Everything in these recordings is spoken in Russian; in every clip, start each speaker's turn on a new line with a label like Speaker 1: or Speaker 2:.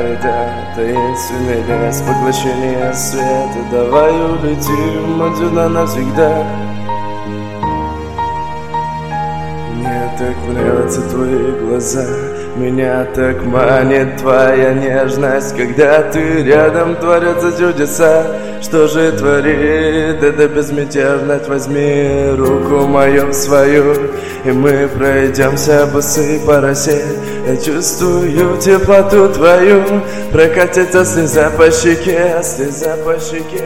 Speaker 1: это таинственный лес, поглощение света. Давай улетим отсюда навсегда. Мне так нравятся твои глаза, меня так манит твоя нежность. Когда ты рядом, творятся чудеса. Что же творит эта безмятежность? Возьми руку мою в свою, и мы пройдемся босые по росе. Я чувствую теплоту твою, прокатится слеза по щеке, слеза по щеке.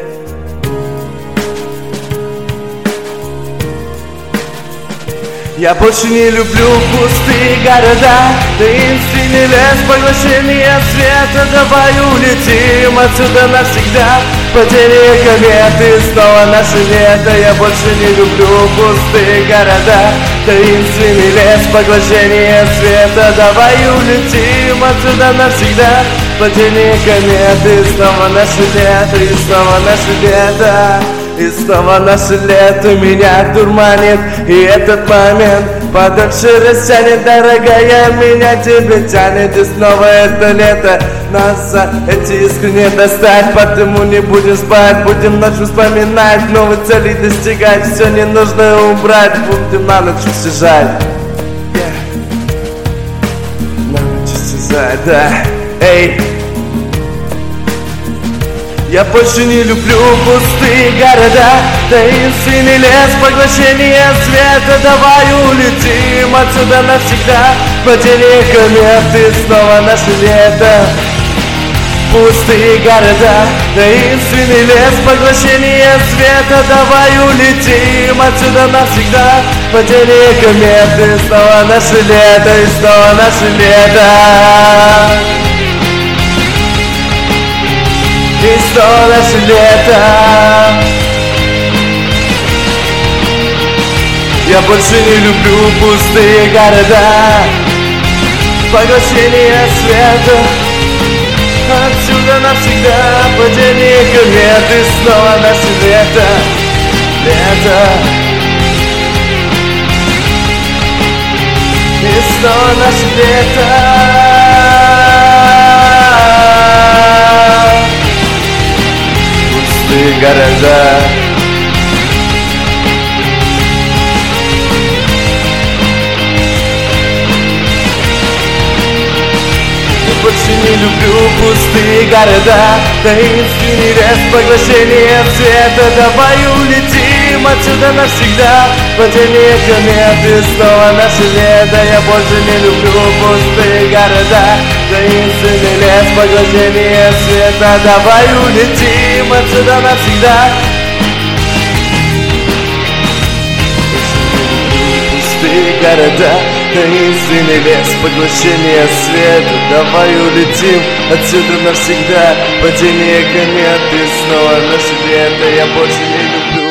Speaker 1: Я больше не люблю пустые города, таинственный лес, поглощение света. Давай улетим отсюда навсегда. Падение кометы, снова наше лето. Я больше не люблю пустые города, таинственный лес, поглощение света. Давай улетим отсюда навсегда. Падение кометы, снова наше лето, и снова наше лето. И снова наше лето меня дурманит, и этот момент подольше растянет. Дорогая, меня тебе тянет, и снова это лето. Нас за эти искры не достать, потому не будем спать. Будем ночью вспоминать, новые цели достигать. Все ненужное убрать, будем на ночь стяжать. На ночь стяжать, да. Эй! Я больше не люблю пустые города, таинственный лес, поглощение света. Давай улетим отсюда навсегда. Падение кометы, снова наше лето. Пустые города, таинственный лес, поглощение света. Давай улетим отсюда навсегда. Падение кометы, снова наше лето, и снова наше лето. И снова наше лето. Я больше не люблю пустые города, поглощение света. Отсюда навсегда. Падение кометы, снова наше лето. Лето. И снова наше лето. Города. Я больше не люблю пустые города, таинственный лес, поглощение света. Давай улетим отсюда навсегда. Падение кометы, снова наше лето. Я больше не люблю пустые города, таинственный лес, поглощение света. Давай улетим отсюда навсегда. Пустые города, таинственный лес, поглощение света. Давай улетим отсюда навсегда. Падение кометы, снова наше лето. Я больше не люблю